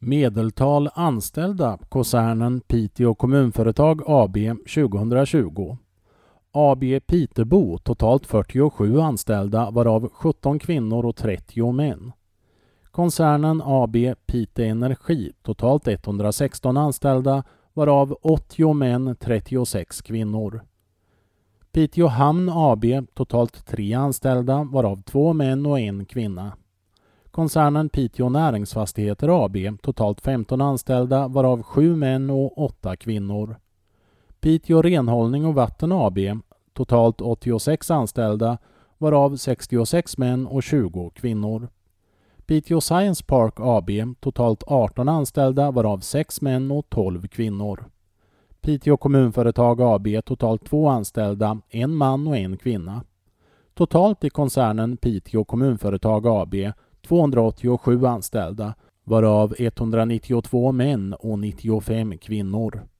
Medeltal anställda koncernen Piteå kommunföretag AB 2020. AB Pitebo totalt 47 anställda varav 17 kvinnor och 30 män. Koncernen AB Pite Energi totalt 116 anställda varav 80 män, 36 kvinnor. Piteå Hamn AB totalt 3 anställda varav 2 män och 1 kvinna. Koncernen Piteå Näringsfastigheter AB totalt 15 anställda varav 7 män och 8 kvinnor. Piteå Renhållning och Vatten AB totalt 86 anställda varav 66 män och 20 kvinnor. Piteå Science Park AB totalt 18 anställda varav 6 män och 12 kvinnor. Piteå kommunföretag AB totalt 2 anställda, 1 man och 1 kvinna. Totalt i koncernen Piteå kommunföretag AB 287 anställda varav 192 män och 95 kvinnor.